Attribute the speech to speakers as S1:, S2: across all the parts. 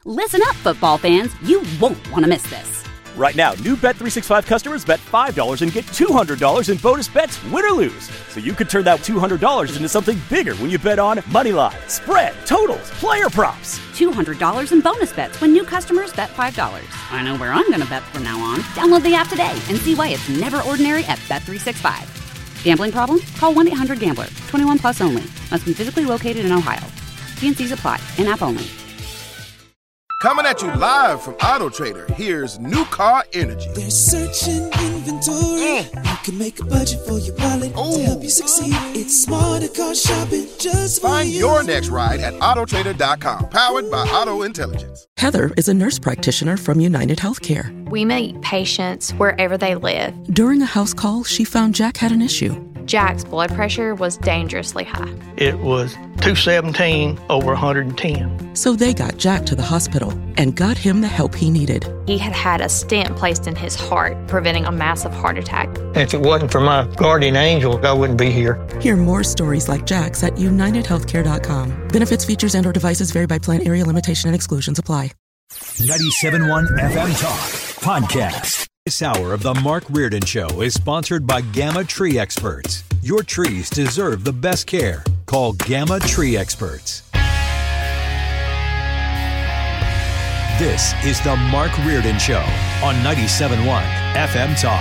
S1: Listen up, football fans. You won't want to miss this.
S2: Right now, new Bet365 customers bet $5 and get $200 in bonus bets, win or lose. So you could turn that $200 into something bigger when you bet on money line, spread, totals, player props.
S1: $200 in bonus bets when new customers bet $5. I know where I'm going to bet from now on. Download the app today and see why it's never ordinary at Bet365. Gambling problem? Call 1-800-GAMBLER. 21 plus only. Must be physically located in Ohio. T&Cs apply. In-app only.
S3: Coming at you live from Auto Trader, here's New Car Energy.
S4: They're searching inventory. You can make a budget for your wallet to help you succeed. It's smarter car shopping just for
S3: Find
S4: you.
S3: your next ride at autotrader.com. Powered by Auto Intelligence.
S5: Heather is a nurse practitioner from United Healthcare.
S6: We meet patients wherever they live.
S5: During a house call, she found Jack had an issue.
S6: Jack's blood pressure was dangerously high.
S7: It was 217 over 110.
S5: So they got Jack to the hospital and got him the help he needed.
S6: He had had a stent placed in his heart, preventing a massive heart attack.
S7: If it wasn't for my guardian angel, I wouldn't be here.
S5: Hear more stories like Jack's at UnitedHealthcare.com. Benefits, features, and/or devices vary by plan, area, limitation, and exclusions apply.
S8: 97.1 FM Talk Podcast. This hour of the Mark Reardon Show is sponsored by Gamma Tree Experts. Your trees deserve the best care. Call Gamma Tree Experts. This is the Mark Reardon Show on 97.1 FM Talk.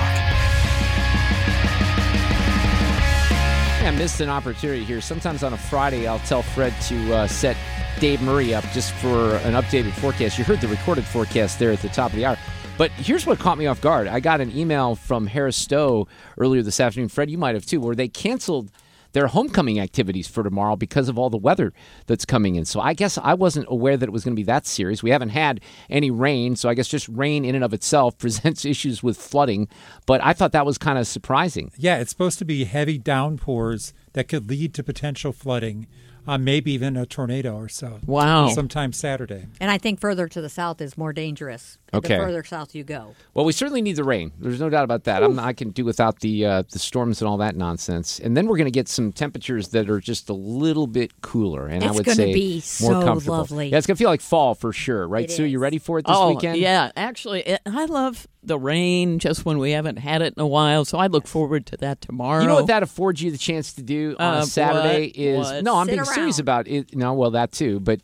S9: I missed an opportunity here. Sometimes on a Friday, I'll tell Fred to set Dave Murray up just for an updated forecast. You heard the recorded forecast there at the top of the hour. But here's what caught me off guard. I got an email from Harris Stowe earlier this afternoon. Fred, you might have too, where they canceled their homecoming activities for tomorrow because of all the weather that's coming in. So I guess I wasn't aware that it was going to be that serious. We haven't had any rain, so I guess just rain in and of itself presents issues with flooding. But I thought that was kind of surprising.
S10: Yeah, it's supposed to be heavy downpours that could lead to potential flooding. Maybe even a tornado or so.
S9: Wow.
S10: Sometime Saturday.
S11: And I think further to the south is more dangerous.
S9: Okay.
S11: The further south you go.
S9: Well, we certainly need the rain. There's no doubt about that. I can do without the storms and all that nonsense. And then we're going to get some temperatures that are just a little bit cooler. And I would say
S11: it's going to be
S9: more
S11: so
S9: comfortable.
S11: lovely.
S9: Yeah, it's going to feel like fall for sure, right? Sue, you ready for it this weekend?
S12: Yeah, actually, I love the rain just when we haven't had it in a while. So I look forward to that tomorrow.
S9: You know what that affords you the chance to do on a Saturday is...
S12: What?
S9: No, I'm
S11: Sit
S9: being serious
S11: around.
S9: about it. No, well, that too. But,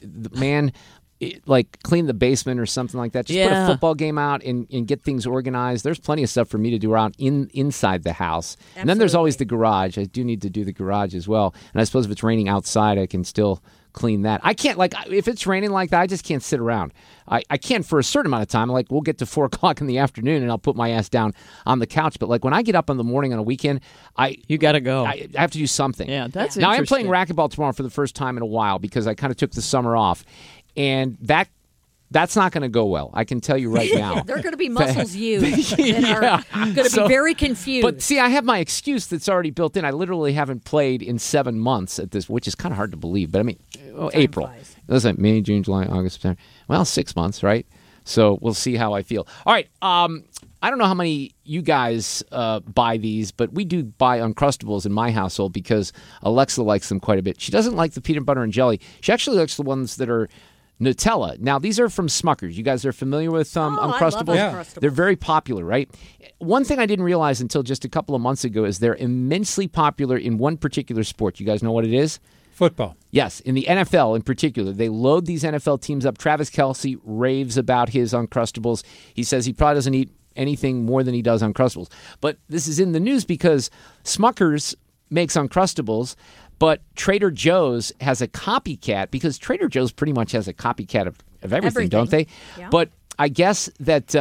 S9: like clean the basement or something like that. Just put a football game out and get things organized. There's plenty of stuff for me to do around inside the house.
S11: Absolutely.
S9: And then there's always the garage. I do need to do the garage as well. And I suppose if it's raining outside, I can still clean that. I can't, if it's raining like that, I just can't sit around. I can for a certain amount of time. We'll get to 4 o'clock in the afternoon and I'll put my ass down on the couch. But when I get up in the morning on a weekend,
S12: you got to go.
S9: I have to do something.
S12: Yeah, that's
S9: Now,
S12: interesting.
S9: I'm playing racquetball tomorrow for the first time in a while because I kind of took the summer off. And that's not going to go well. I can tell you right now.
S11: There are going to be muscles used that are going to be very confused.
S9: But see, I have my excuse that's already built in. I literally haven't played in 7 months at this, which is kind of hard to believe. But I mean, April. That's like May, June, July, August, September. Well, 6 months, right? So we'll see how I feel. All right. I don't know how many you guys buy these, but we do buy Uncrustables in my household because Alexa likes them quite a bit. She doesn't like the peanut butter and jelly. She actually likes the ones that are Nutella. Now, these are from Smucker's. You guys are familiar with Uncrustables?
S11: I love Uncrustables.
S9: They're very popular, right? One thing I didn't realize until just a couple of months ago is they're immensely popular in one particular sport. You guys know what it is?
S10: Football.
S9: Yes, in the NFL in particular. They load these NFL teams up. Travis Kelce raves about his Uncrustables. He says he probably doesn't eat anything more than he does Uncrustables. But this is in the news because Smucker's makes Uncrustables, but Trader Joe's has a copycat because Trader Joe's pretty much has a copycat of everything, don't they?
S11: Yeah.
S9: But I guess that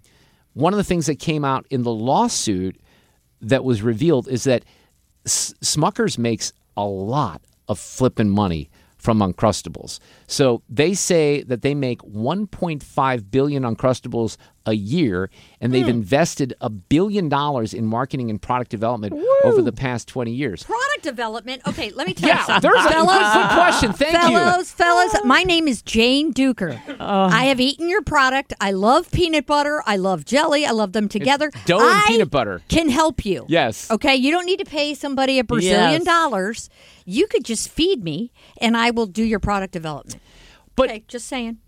S9: one of the things that came out in the lawsuit that was revealed is that Smucker's makes a lot of flipping money from Uncrustables. So they say that they make $1.5 billion Uncrustables a year, and they've invested $1 billion in marketing and product development over the past 20 years.
S11: Product development. Okay, let me tell you something.
S9: There's a good question. Thank you.
S11: Fellas, my name is Jane Duker. I have eaten your product. I love peanut butter. I love jelly. I love them together.
S9: It's dough and peanut butter.
S11: Can help you.
S9: Yes.
S11: Okay, you don't need to pay somebody $1 bazillion. You could just feed me, and I will do your product development.
S9: But
S11: okay, just saying.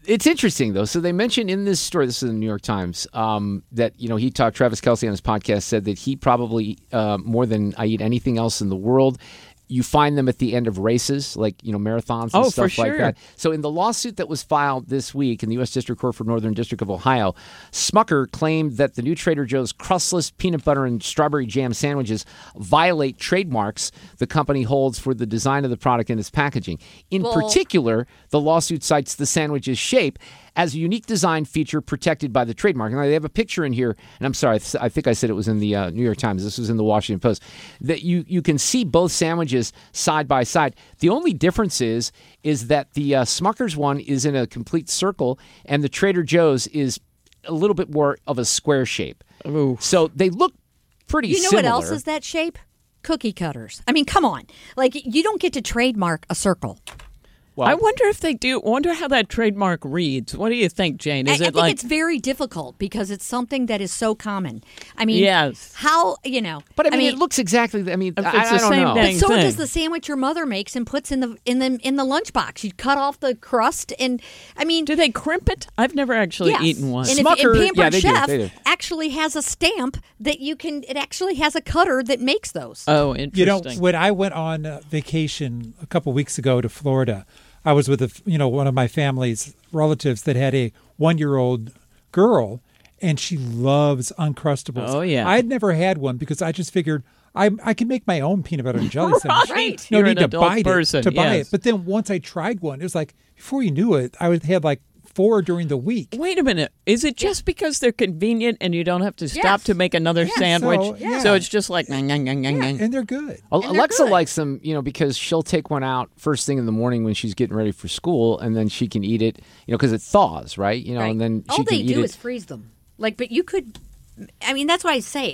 S9: It's interesting, though. So they mentioned in this story, this is in the New York Times, that, Travis Kelce on his podcast said that he probably, more than I eat anything else in the world, you find them at the end of races, like, marathons and stuff like that. So in the lawsuit that was filed this week in the U.S. District Court for Northern District of Ohio, Smucker claimed that the new Trader Joe's crustless peanut butter and strawberry jam sandwiches violate trademarks the company holds for the design of the product and its packaging. In particular, the lawsuit cites the sandwich's shape as a unique design feature protected by the trademark. And they have a picture in here, and I'm sorry, I think I said it was in the New York Times. This was in the Washington Post. That you can see both sandwiches side by side. The only difference is that the Smucker's one is in a complete circle, and the Trader Joe's is a little bit more of a square shape. Ooh. So they look pretty similar.
S11: You know what else is that shape? Cookie cutters. I mean, come on. Like, you don't get to trademark a circle.
S12: Well, I wonder if they do. Wonder how that trademark reads. What do you think, Jane?
S11: I think it's very difficult because it's something that is so common. I mean,
S12: yes.
S11: How
S9: But I mean, it looks exactly. I mean, I don't know.
S11: But so does the sandwich your mother makes and puts in the lunchbox. You cut off the crust, and I mean,
S12: do they crimp it? I've never actually eaten one.
S11: And Pampered Chef actually has a stamp that you can. It actually has a cutter that makes those.
S12: Oh, interesting.
S10: When I went on vacation a couple weeks ago to Florida, I was with one of my family's relatives that had a 1-year-old girl, and she loves Uncrustables.
S12: Oh, yeah.
S10: I had never had one because I just figured I can make my own peanut butter and jelly sandwich.
S11: Right.
S10: No
S12: You're
S10: need
S12: an
S10: to buy
S12: person,
S10: it. Buy
S12: yes.
S10: it. But then once I tried one, it was like, before you knew it, I had like 4 during the week.
S12: Wait a minute. Is it just because they're convenient and you don't have to stop to make another sandwich? So it's just like,
S10: and they're good.
S9: Alexa likes them, because she'll take one out first thing in the morning when she's getting ready for school, and then she can eat it, because it thaws, right? And then she
S11: all
S9: can
S11: they
S9: eat
S11: do
S9: it.
S11: is freeze them. But you could. I mean, that's why I say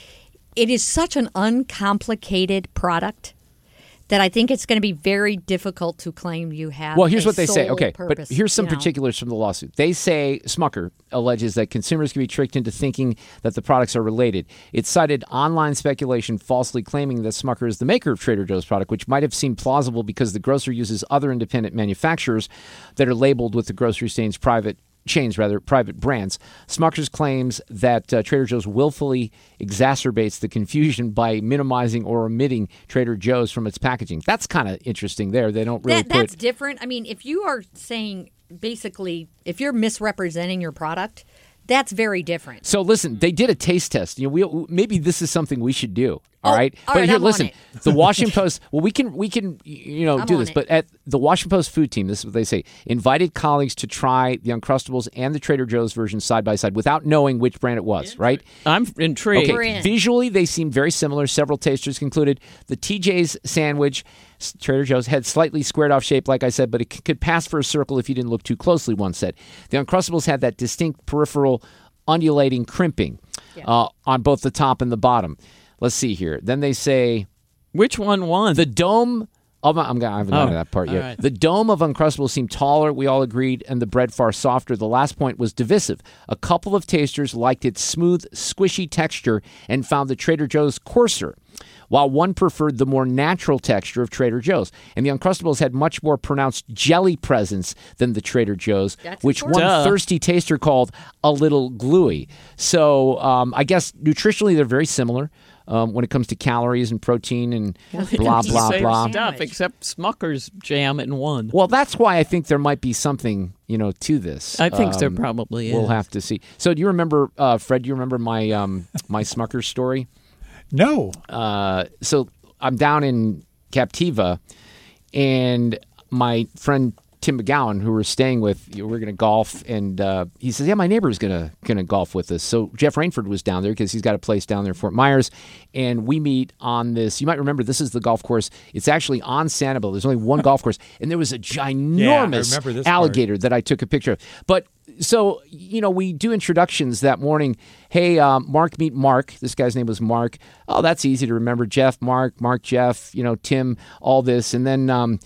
S11: it is such an uncomplicated product that I think it's going to be very difficult to claim you have.
S9: Well, here's what they say. Okay,
S11: purpose,
S9: but here's some particulars from the lawsuit. They say Smucker alleges that consumers can be tricked into thinking that the products are related. It cited online speculation falsely claiming that Smucker is the maker of Trader Joe's product, which might have seemed plausible because the grocer uses other independent manufacturers that are labeled with the grocery private brands. Smucker's claims that Trader Joe's willfully exacerbates the confusion by minimizing or omitting Trader Joe's from its packaging. That's kind of interesting there. They don't really
S11: That's different. I mean, if you are saying, basically, if you're misrepresenting your product, that's very different.
S9: So listen, they did a taste test. Maybe this is something we should do. All right. But here, listen, the Washington Post, we can do this, but at the Washington Post food team, this is what they say, invited colleagues to try the Uncrustables and the Trader Joe's version side by side without knowing which brand it was, right?
S12: I'm intrigued.
S9: Okay. Visually, they seem very similar. Several tasters concluded the TJ's sandwich, Trader Joe's, had slightly squared off shape, like I said, but it could pass for a circle if you didn't look too closely, one said. The Uncrustables had that distinct peripheral undulating crimping on both the top and the bottom. Let's see here. Then they say,
S12: which one won?
S9: The dome of I haven't gotten to that part yet.
S12: Right.
S9: The dome of Uncrustables seemed taller, we all agreed, and the bread far softer. The last point was divisive. A couple of tasters liked its smooth, squishy texture and found the Trader Joe's coarser, while one preferred the more natural texture of Trader Joe's. And the Uncrustables had much more pronounced jelly presence than the Trader Joe's, which one thirsty taster called a little gluey. So I guess nutritionally they're very similar. When it comes to calories and protein and blah, blah, blah.
S12: Stuff, except Smucker's jam in one.
S9: Well, that's why I think there might be something, to this.
S12: I think there probably is.
S9: We'll have to see. So do you remember, Fred, do you remember my my Smucker story?
S10: No.
S9: So I'm down in Captiva, and my friend Tim McGowan, who we're staying with, we're going to golf, and he says, "Yeah, my neighbor's going to golf with us." So Jeff Rainford was down there because he's got a place down there in Fort Myers, and we meet on this. You might remember this is the golf course. It's actually on Sanibel. There's only one golf course, and there was a ginormous alligator that I took a picture of. But so we do introductions that morning. Hey, Mark, meet Mark. This guy's name was Mark. Oh, that's easy to remember. Jeff, Mark, Jeff. Tim, all this, and then.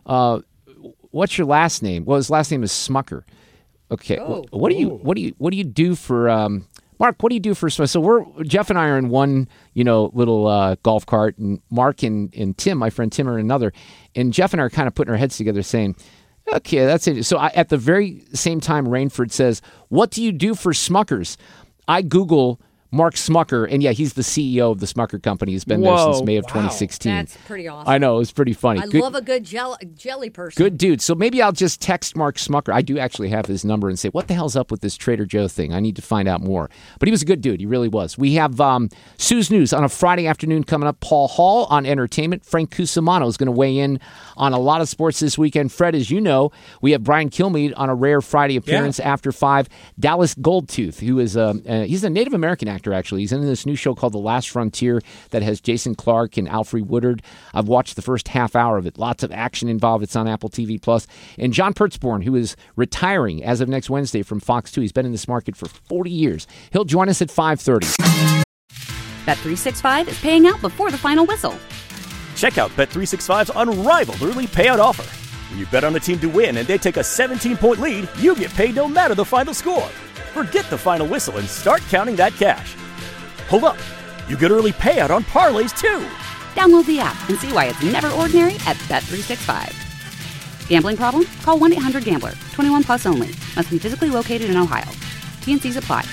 S9: What's your last name? Well, his last name is Smucker. Okay. What do you do for Mark? What do you do for? So Jeff and I are in one little golf cart, and Mark and Tim, my friend Tim, are in another. And Jeff and I are kind of putting our heads together, saying, Okay, that's it. So at the very same time, Rainford says, what do you do for Smuckers? I Google Mark Smucker, and yeah, he's the CEO of the Smucker Company. He's been there since May of 2016.
S11: That's pretty awesome.
S9: I know, it was pretty funny.
S11: I love a good jelly person.
S9: Good dude. So maybe I'll just text Mark Smucker. I do actually have his number and say, what the hell's up with this Trader Joe thing? I need to find out more. But he was a good dude. He really was. We have Sue's News on a Friday afternoon coming up. Paul Hall on entertainment. Frank Cusimano is going to weigh in on a lot of sports this weekend. Fred, as you know, we have Brian Kilmeade on a rare Friday appearance after 5. Dallas Goldtooth, who is he's a Native American actor, actually. He's in this new show called The Last Frontier that has Jason Clarke and Alfre Woodard. I've watched the first half hour of it. Lots of action involved. It's on Apple TV+. And John Pertzborn, who is retiring as of next Wednesday from Fox 2. He's been in this market for 40 years. He'll join us at 5:30.
S1: Bet365 is paying out before the final whistle.
S2: Check out Bet365's unrivaled early payout offer. When you bet on a team to win and they take a 17-point lead, you get paid no matter the final score. Forget the final whistle and start counting that cash. Hold up. You get early payout on parlays, too.
S1: Download the app and see why it's never ordinary at Bet365. Gambling problem? Call 1-800-GAMBLER. 21 plus only. Must be physically located in Ohio. T&Cs apply.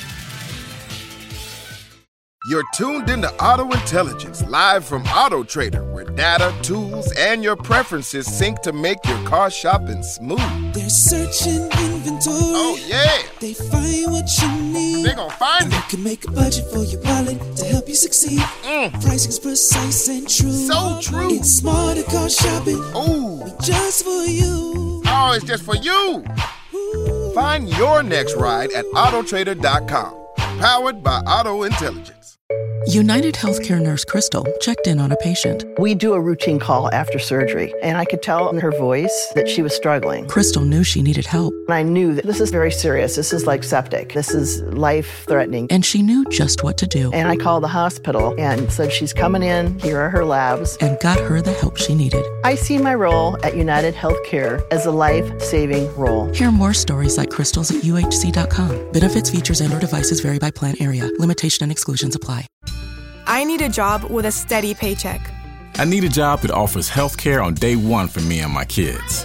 S3: You're tuned into Auto Intelligence, live from Auto Trader, where data, tools, and your preferences sync to make your car shopping smooth.
S4: They're searching inventory.
S3: Oh, yeah.
S4: They find what you need.
S3: They're gonna find it.
S4: You can make a budget for your wallet to help you succeed. Pricing's precise and true.
S3: So true.
S4: It's smarter car shopping.
S3: Ooh.
S4: Just for you.
S3: Oh, it's just for you. Ooh. Find your next ride at Autotrader.com. Powered by Auto Intelligence.
S5: United Healthcare nurse Crystal checked in on a patient.
S13: We do a routine call after surgery, and I could tell in her voice that she was struggling.
S5: Crystal knew she needed help.
S13: And I knew that this is very serious. This is like septic. This is life-threatening.
S5: And she knew just what to do.
S13: And I called the hospital and said, she's coming in. Here are her labs.
S5: And got her the help she needed.
S13: I see my role at United Healthcare as a life-saving role.
S5: Hear more stories like Crystal's at UHC.com. Benefits, features, and/or devices vary by plan area. Limitation and exclusions apply.
S14: I need a job with a steady paycheck.
S15: I need a job that offers health care on day one for me and my kids.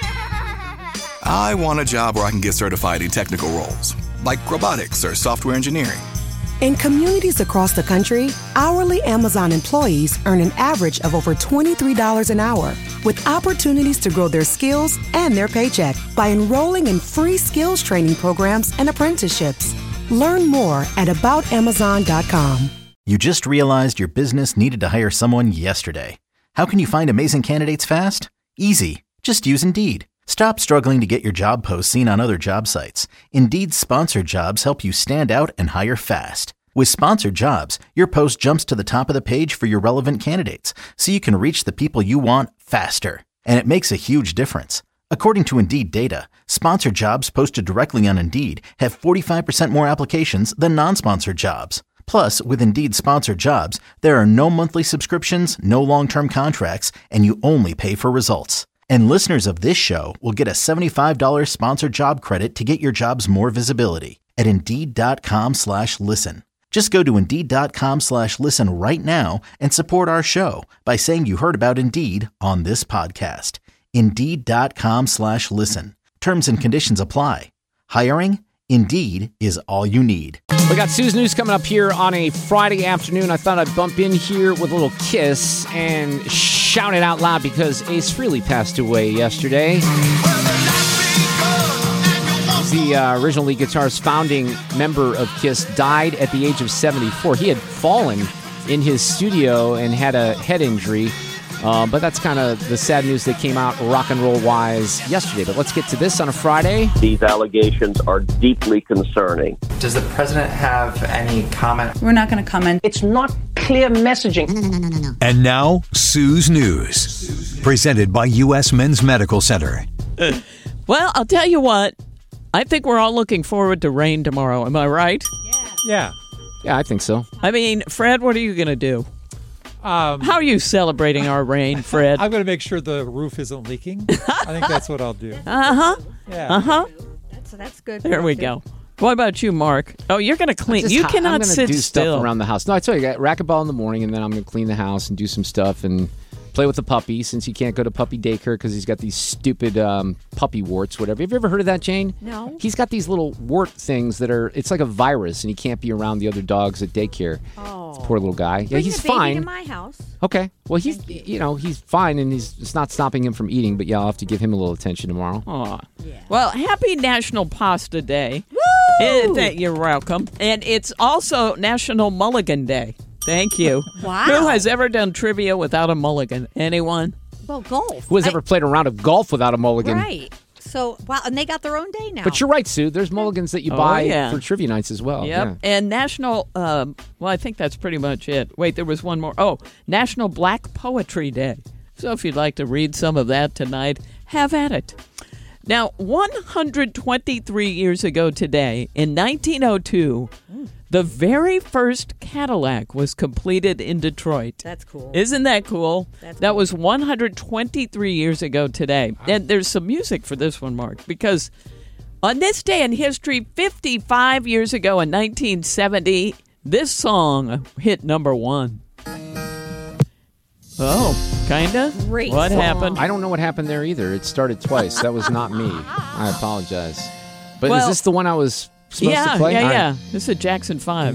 S16: I want a job where I can get certified in technical roles, like robotics or software engineering.
S17: In communities across the country, hourly Amazon employees earn an average of over $23 an hour, with opportunities to grow their skills and their paycheck by enrolling in free skills training programs and apprenticeships. Learn more at aboutamazon.com.
S18: You just realized your business needed to hire someone yesterday. How can you find amazing candidates fast? Easy. Just use Indeed. Stop struggling to get your job posts seen on other job sites. Indeed's sponsored jobs help you stand out and hire fast. With sponsored jobs, your post jumps to the top of the page for your relevant candidates, so you can reach the people you want faster. And it makes a huge difference. According to Indeed data, sponsored jobs posted directly on Indeed have 45% more applications than non-sponsored jobs. Plus, with Indeed sponsored jobs, there are no monthly subscriptions, no long-term contracts, and you only pay for results. And listeners of this show will get a $75 sponsored job credit to get your jobs more visibility at Indeed.com/listen. Just go to Indeed.com/listen right now and support our show by saying you heard about Indeed on this podcast. Indeed.com/listen. Terms and conditions apply. Hiring? Indeed is all you need.
S9: We got Sue's News coming up here on a Friday afternoon. I thought I'd bump in here with a little kiss and shout it out loud because Ace Frehley passed away yesterday. The original lead guitarist, founding member of Kiss, died at the age of 74. He had fallen in his studio and had a head injury. But that's kind of the sad news that came out rock and roll-wise yesterday. But let's get to this on a Friday.
S19: These allegations are deeply concerning.
S20: Does the president have any comment?
S21: We're not going to comment.
S22: It's not clear messaging.
S8: No. And now, Sue's News, presented by U.S. Men's Medical Center.
S12: Well, I'll tell you what. I think we're all looking forward to rain tomorrow. Am I right?
S10: Yeah.
S9: Yeah, I think so.
S12: I mean, Fred, what are you going to do? How are you celebrating our rain, Fred?
S10: I'm going to make sure the roof isn't leaking. I think that's what I'll do.
S12: Uh-huh.
S10: Yeah.
S12: Uh-huh.
S11: That's good.
S12: There we go. What about you, Mark? Oh, you're going to clean. You cannot sit
S9: do
S12: still.
S9: Stuff around the house. No, I tell you, I got racquetball in the morning, and then I'm going to clean the house and do some stuff and Play with the puppy since he can't go to puppy daycare because he's got these stupid puppy warts, whatever. Have you ever heard of that, Jane?
S11: No.
S9: He's got these little wart things that it's like a virus, and he can't be around the other dogs at daycare.
S11: Oh.
S9: Poor little guy.
S11: Bring
S9: he's
S11: the baby
S9: fine.
S11: to my house.
S9: Okay. Well, he's fine, and it's not stopping him from eating. But I'll have to give him a little attention tomorrow.
S12: Aw. Yeah. Well, happy National Pasta Day.
S11: Woo!
S12: You're welcome. And it's also National Mulligan Day. Thank you.
S11: Wow.
S12: Who has ever done trivia without a mulligan? Anyone?
S11: Well, golf.
S9: Who has ever played a round of golf without a mulligan?
S11: Right. So, wow, and they got their own day now.
S9: But you're right, Sue. There's mulligans that you buy for trivia nights as well.
S12: Yep.
S9: Yeah.
S12: And National, I think that's pretty much it. Wait, there was one more. Oh, National Black Poetry Day. So if you'd like to read some of that tonight, have at it. Now, 123 years ago today, in 1902, the very first Cadillac was completed in Detroit.
S11: That's cool.
S12: Isn't that cool?
S11: That
S12: cool. Was 123 years ago today. Wow. And there's some music for this one, Mark, because on this day in history, 55 years ago in 1970, this song hit number 1. Oh, kinda?
S11: Great
S12: What
S11: song.
S12: happened?
S9: I don't know what happened there either. It started twice. That was not me. I apologize. But is this the one I was supposed to play?
S12: Yeah. This is Jackson 5.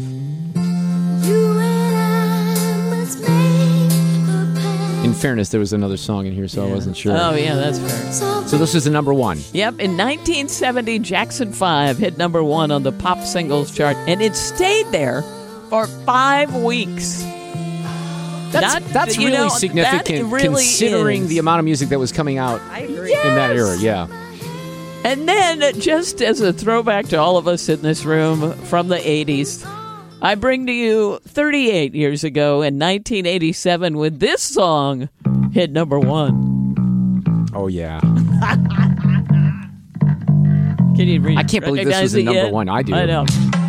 S9: In fairness, there was another song in here, so I wasn't sure.
S12: Oh, yeah, that's fair.
S9: So this was the number 1.
S12: Yep, in 1970, Jackson 5 hit number 1 on the pop singles chart, and it stayed there for 5 weeks.
S9: That's really significant, considering the amount of music that was coming out in that era. Yeah.
S12: And then, just as a throwback to all of us in this room from the 80s, I bring to you 38 years ago in 1987 when this song hit number 1.
S9: Oh, yeah.
S12: Can you read?
S9: I can't believe this was the number 1. I do.
S12: I know.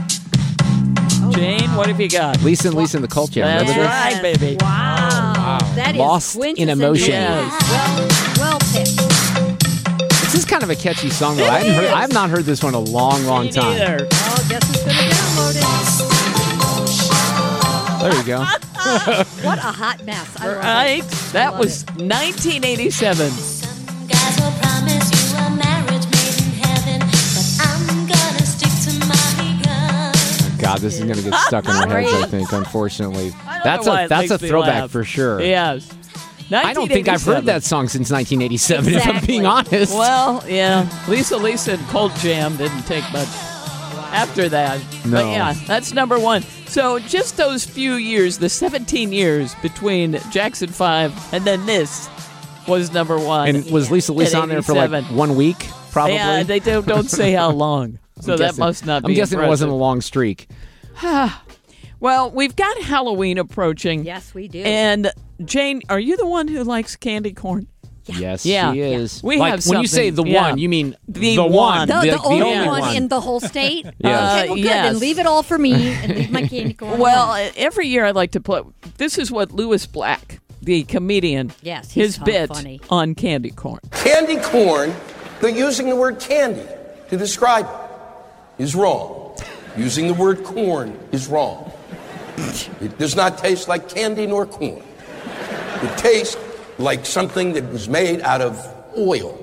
S12: Jane, what have you got?
S9: Lisa and the Cult Jam.
S12: That's right, baby.
S11: Wow. That is
S9: Lost in Emotion.
S11: Yes. Well picked.
S9: This is kind of a catchy song, though. I have not heard this one in a long time.
S12: Neither.
S11: Oh, guess who's going to download it?
S9: There you go.
S11: What a hot mess. I love
S12: Right?
S11: it.
S12: That
S11: I
S12: was
S11: love
S12: 1987.
S4: Guys will promise you a marriage made in heaven, but I'm gonna stick to my guns.
S9: God, this is going to get stuck in our heads, I think, unfortunately. That's
S12: know why it
S9: a
S12: makes me
S9: throwback
S12: laugh.
S9: for sure.
S12: Yes.
S9: I don't think I've heard that song since 1987, if I'm being honest.
S12: Well, yeah. Lisa and Cold Jam didn't take much after that.
S9: No.
S12: But yeah, that's number 1. So just those few years, the 17 years between Jackson 5 and then this was number 1.
S9: And was Lisa on there for like 1 week, probably?
S12: Yeah, they don't say how long. So that must not be
S9: I'm guessing
S12: impressive.
S9: it wasn't a long streak.
S12: Well, we've got Halloween approaching.
S11: Yes, we do.
S12: And Jane, are you the one who likes candy corn?
S9: Yes,
S12: Yeah.
S9: she is.
S12: We
S9: like,
S12: have
S9: when you say the
S12: something- yeah.
S9: one, you mean
S12: The
S9: one.
S12: one.
S11: The only
S9: only
S11: one in the whole state?
S9: Yes.
S11: Okay, well, good.
S12: Yes.
S11: Then leave it all for me and leave my candy corn.
S12: Well,
S11: alone.
S12: every year I like to put. This is what Louis Black, the comedian,
S11: Yes, he's
S12: his
S11: so
S12: bit
S11: funny.
S12: on candy corn.
S6: Candy corn, they're using the word candy to describe it, is wrong. Using the word corn is wrong. It does not taste like candy nor corn. It tastes like something that was made out of oil.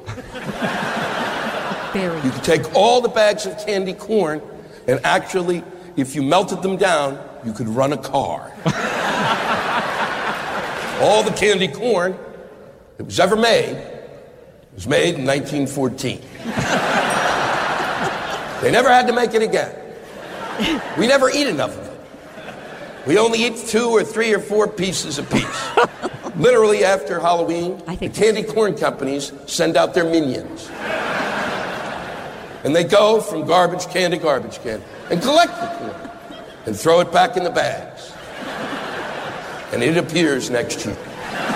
S6: You could take all the bags of candy corn and actually, if you melted them down, you could run a car. All the candy corn that was ever made was made in 1914. They never had to make it again. We never eat enough of it. We only eat 2 or 3 or 4 pieces apiece. Literally after Halloween, the candy corn companies send out their minions. And they go from garbage can to garbage can and collect the corn and throw it back in the bags. And it appears next year.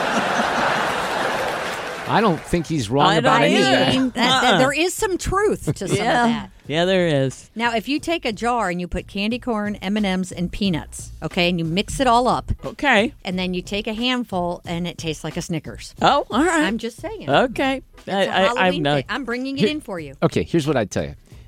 S9: I don't think he's wrong about any of that.
S11: There is some truth to some of that.
S12: Yeah, there is.
S11: Now, if you take a jar and you put candy corn, M&Ms, and peanuts, okay, and you mix it all up.
S12: Okay.
S11: And then you take a handful and it tastes like a Snickers.
S12: Oh, all right.
S11: I'm just saying.
S12: Okay.
S11: It's a Halloween
S12: I'm not.
S11: thing. I'm bringing it in for you.
S9: Okay, here's what I'd tell you.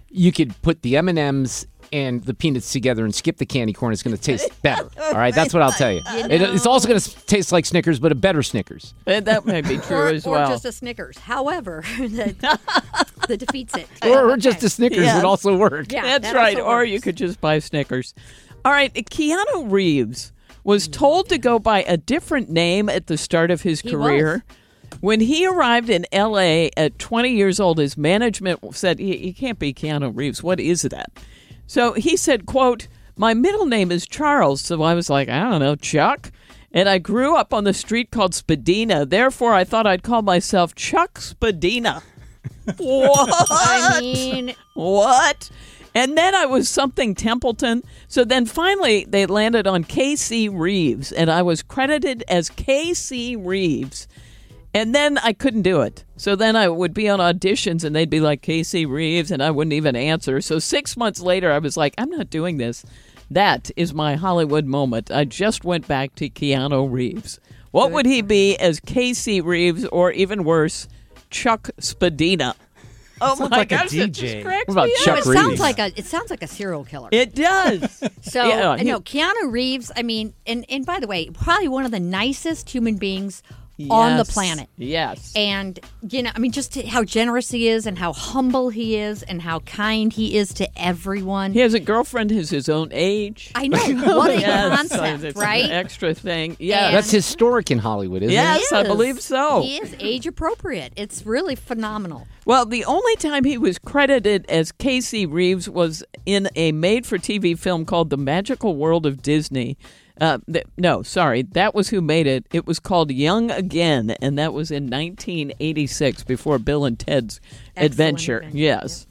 S9: you could put the M&Ms and the peanuts together and skip the candy corn. It's going to taste better. All right, that's what I'll tell you. It's also going to taste like Snickers, but a better Snickers.
S12: That may be true as well.
S11: Or just a Snickers. However, that defeats it.
S9: Or just a Snickers would also work.
S11: Yeah,
S12: that's right. Or you could just buy Snickers. All right, Keanu Reeves was told to go by a different name at the start of his career. When he arrived in L.A. at 20 years old, his management said, "You can't be Keanu Reeves. What is that?" So he said, quote, "My middle name is Charles." So I was like, I don't know, Chuck. And I grew up on the street called Spadina. Therefore, I thought I'd call myself Chuck Spadina. What?
S11: I mean,
S12: what? And then I was something Templeton. So then finally they landed on KC Reeves, and I was credited as KC Reeves. And then I couldn't do it. So then I would be on auditions, and they'd be like, KC Reeves, and I wouldn't even answer. So 6 months later, I was like, I'm not doing this. That is my Hollywood moment. I just went back to Keanu Reeves. What would he be as KC Reeves, or even worse, Chuck Spadina? Oh
S10: sounds
S12: my
S10: like
S12: gosh,
S10: a DJ.
S9: What about Chuck
S11: it
S9: Reeves?
S11: sounds like a serial killer.
S12: It does.
S11: So,
S12: Yeah,
S11: Keanu Reeves, I mean, and by the way, probably one of the nicest human beings on the planet.
S12: Yes.
S11: And, I mean, just how generous he is and how humble he is and how kind he is to everyone.
S12: He has a girlfriend who's his own age.
S11: I know. What a
S12: Yes,
S11: concept,
S12: it's
S11: right?
S12: An extra thing. Yeah.
S9: That's historic in Hollywood, isn't it?
S12: Yes, I believe so.
S11: He is age appropriate. It's really phenomenal.
S12: Well, the only time he was credited as KC Reeves was in a made-for-TV film called The Magical World of Disney. That was who made it. It was called Young Again, and that was in 1986 before Bill and Ted's Adventure. Yes.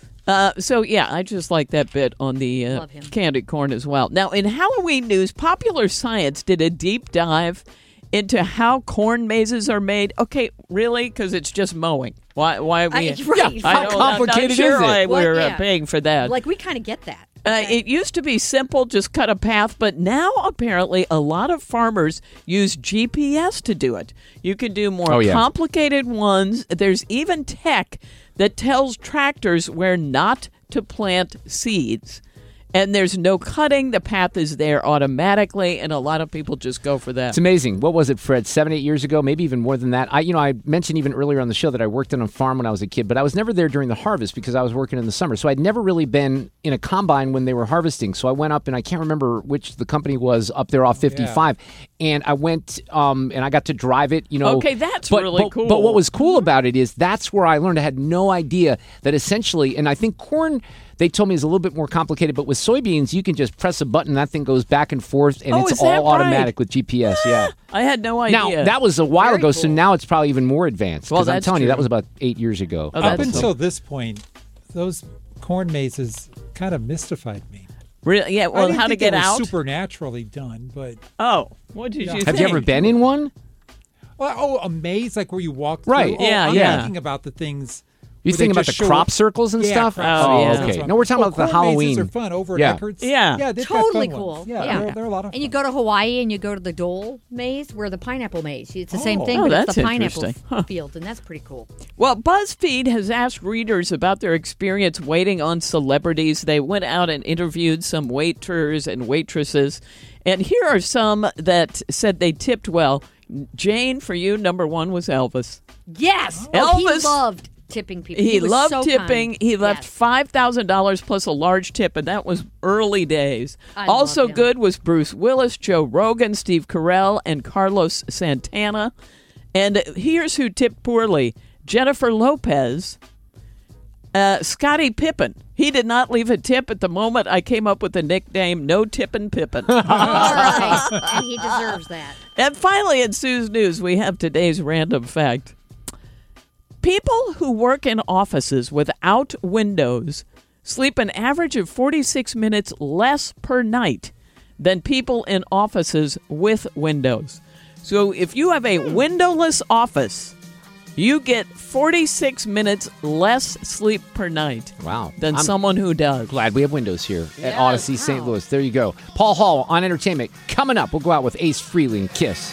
S12: I just like that bit on the candy corn as well. Now, in Halloween news, Popular Science did a deep dive into how corn mazes are made. Okay, really? Because it's just mowing. Why are we?
S11: Right.
S9: How complicated is it?
S12: We're paying for that.
S11: Like, we kind of get that.
S12: It used to be simple, just cut a path, but now apparently a lot of farmers use GPS to do it. You can do more complicated ones. There's even tech that tells tractors where not to plant seeds. And there's no cutting. The path is there automatically, and a lot of people just go for that.
S9: It's amazing. What was it, Fred? 7-8 years ago, maybe even more than that. I mentioned even earlier on the show that I worked on a farm when I was a kid, but I was never there during the harvest because I was working in the summer. So I'd never really been in a combine when they were harvesting. So I went up, and I can't remember which the company was up there off 55. And I went, and I got to drive it.
S12: Okay, that's really cool.
S9: But what was cool about it is that's where I learned. I had no idea that essentially, and I think corn, they told me, is a little bit more complicated, but with soybeans, you can just press a button, that thing goes back and forth, and it's all automatic with GPS. Yeah,
S12: I had no idea.
S9: Now, that was a while ago, so now it's probably even more advanced. Well, I'm telling you, that was about 8 years ago.
S10: Up until this point, those corn mazes kind of mystified me.
S12: Really? Yeah, well, how to get out?
S10: Supernaturally done, but...
S12: What did you think?
S9: Have you ever been in one?
S10: Well, a maze, like where you walk through.
S9: Right,
S10: I'm thinking about the things...
S9: You thinking about the crop circles and stuff? Okay. No, we're talking about the Halloween.
S10: Mazes are fun over at Eckert's.
S11: Yeah,
S10: they've
S11: totally
S10: got fun
S11: cool.
S10: ones. Yeah, they're a lot of fun.
S11: And you go to Hawaii and you go to the Dole maze, where the pineapple maze. It's the same thing, but
S12: that's
S11: it's the pineapple
S12: interesting.
S11: field, and that's pretty cool.
S12: Well, BuzzFeed has asked readers about their experience waiting on celebrities. They went out and interviewed some waiters and waitresses, and here are some that said they tipped well. Jane, for you, number one was Elvis.
S11: Yes,
S12: Elvis
S11: he loved tipping people.
S12: He
S11: was
S12: loved
S11: so
S12: tipping.
S11: kind.
S12: He left $5,000 plus a large tip, and that was early days. Also good was Bruce Willis, Joe Rogan, Steve Carell, and Carlos Santana. And here's who tipped poorly: Jennifer Lopez, Scottie Pippen. He did not leave a tip. At the moment, I came up with the nickname No Tippin' Pippen.
S11: All right, and he deserves that.
S12: And finally, in Sue's News, we have today's random fact. People who work in offices without windows sleep an average of 46 minutes less per night than people in offices with windows. So if you have a windowless office, you get 46 minutes less sleep per night.
S9: Wow.
S12: Than someone who does.
S9: Glad we have windows here at Odyssey St. Louis. There you go. Paul Hall on entertainment. Coming up, we'll go out with Ace Frehley and Kiss.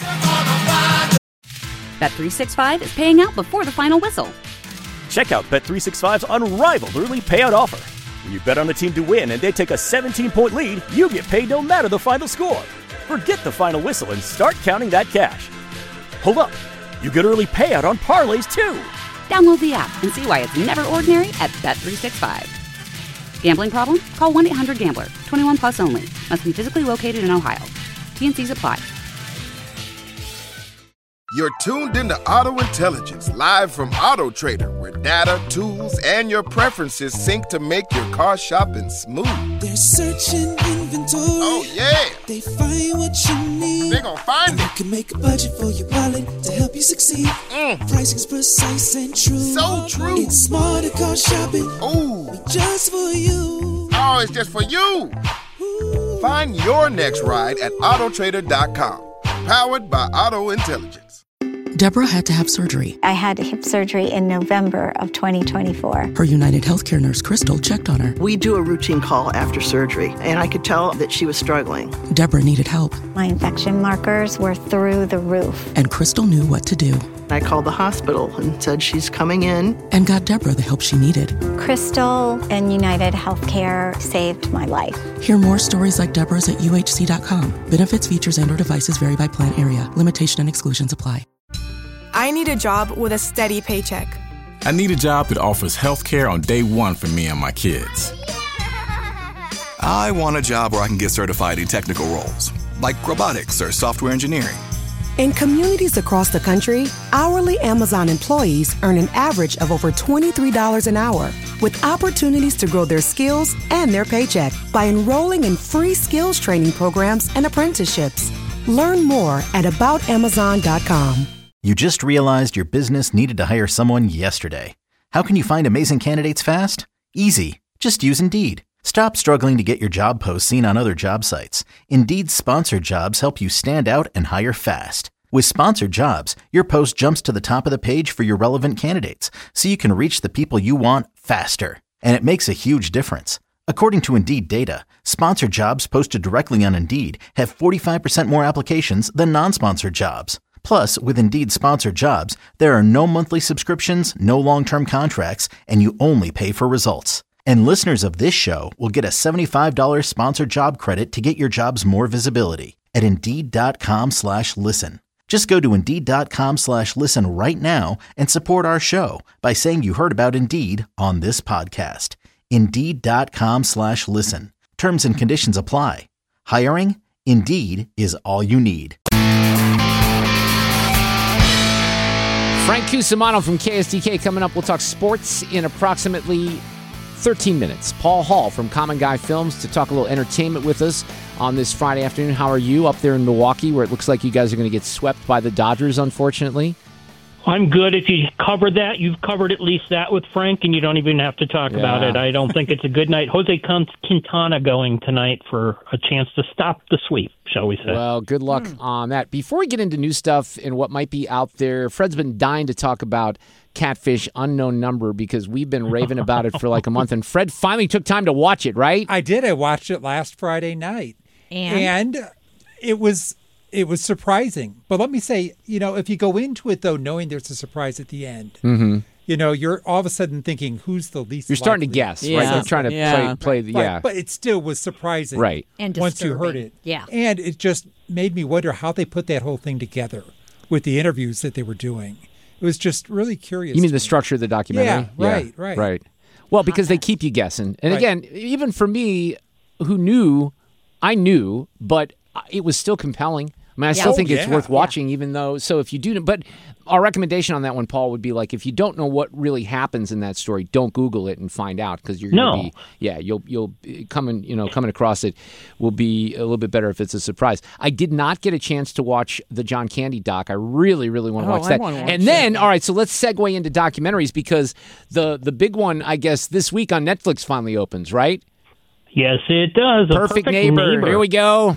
S1: Bet365 is paying out before the final whistle.
S2: Check out Bet365's unrivaled early payout offer. When you bet on the team to win and they take a 17-point lead, you get paid no matter the final score. Forget the final whistle and start counting that cash. Hold up. You get early payout on parlays, too.
S1: Download the app and see why it's never ordinary at Bet365. Gambling problem? Call 1-800-GAMBLER. 21 plus only. Must be physically located in Ohio. T&Cs apply.
S3: You're tuned into Auto Intelligence, live from Auto Trader, where data, tools, and your preferences sync to make your car shopping smooth.
S4: They're searching inventory.
S3: Oh, yeah.
S4: They find what you need.
S3: They gon' find it.
S4: You can make a budget for your wallet to help you succeed. Pricing's precise and true.
S3: So true.
S4: It's smarter car shopping.
S3: Ooh.
S4: Just for you.
S3: Oh, it's just for you. Find your next ride at autotrader.com. Powered by Auto Intelligence.
S5: Deborah had to have surgery.
S7: I had hip surgery in November of 2024.
S5: Her United Healthcare nurse, Crystal, checked on her.
S13: We do a routine call after surgery, and I could tell that she was struggling.
S5: Deborah needed help.
S7: My infection markers were through the roof.
S5: And Crystal knew what to do.
S13: I called the hospital and said she's coming in.
S5: And got Deborah the help she needed.
S7: Crystal and United Healthcare saved my life.
S5: Hear more stories like Deborah's at uhc.com. Benefits, features, and/or devices vary by plan area. Limitation and exclusions apply.
S14: I need a job with a steady paycheck.
S15: I need a job that offers health care on day one for me and my kids.
S16: I want a job where I can get certified in technical roles, like robotics or software engineering.
S17: In communities across the country, hourly Amazon employees earn an average of over $23 an hour, with opportunities to grow their skills and their paycheck by enrolling in free skills training programs and apprenticeships. Learn more at aboutamazon.com.
S18: You just realized your business needed to hire someone yesterday. How can you find amazing candidates fast? Easy. Just use Indeed. Stop struggling to get your job posts seen on other job sites. Indeed's sponsored jobs help you stand out and hire fast. With sponsored jobs, your post jumps to the top of the page for your relevant candidates, so you can reach the people you want faster. And it makes a huge difference. According to Indeed data, sponsored jobs posted directly on Indeed have 45% more applications than non-sponsored jobs. Plus, with Indeed sponsored jobs, there are no monthly subscriptions, no long-term contracts, and you only pay for results. And listeners of this show will get a $75 sponsored job credit to get your jobs more visibility at Indeed.com/listen. Just go to Indeed.com/listen right now and support our show by saying you heard about Indeed on this podcast. Indeed.com/listen. Terms and conditions apply. Hiring? Indeed is all you need.
S9: Frank Cusimano from KSDK coming up. We'll talk sports in approximately 13 minutes. Paul Hall from Common Guy Films to talk a little entertainment with us on this Friday afternoon. How are you up there in Milwaukee, where it looks like you guys are going to get swept by the Dodgers, unfortunately?
S21: I'm good. If you covered that, you've covered at least that with Frank, and you don't even have to talk about it. I don't think it's a good night. Jose Quintana going tonight for a chance to stop the sweep, shall we say.
S9: Well, good luck on that. Before we get into new stuff and what might be out there, Fred's been dying to talk about Catfish Unknown Number because we've been raving about it for like a month, and Fred finally took time to watch it, right?
S10: I did. I watched it last Friday night. And it was surprising. But let me say, if you go into it, though, knowing there's a surprise at the end, you're all of a sudden thinking, who's the least
S9: You're starting to guess, right? You're trying to play
S10: But it still was surprising.
S9: Right.
S11: And
S10: once you heard it.
S11: Yeah.
S10: And it just made me wonder how they put that whole thing together with the interviews that they were doing. It was just really curious.
S9: You mean the structure of the documentary?
S10: Yeah, right.
S9: Well, because they keep you guessing. And again, even for me, who knew, I knew, but it was still compelling. I mean, I still think it's worth watching, even though. So if you do, but our recommendation on that one, Paul, would be like if you don't know what really happens in that story, don't Google it and find out because you're going to be, you'll coming across it will be a little bit better if it's a surprise. I did not get a chance to watch the John Candy doc. I really, really want to watch that. And then, all right, so let's segue into documentaries because the big one, I guess, this week on Netflix finally opens, right?
S21: Yes, it does.
S9: Perfect neighbor. Here we go.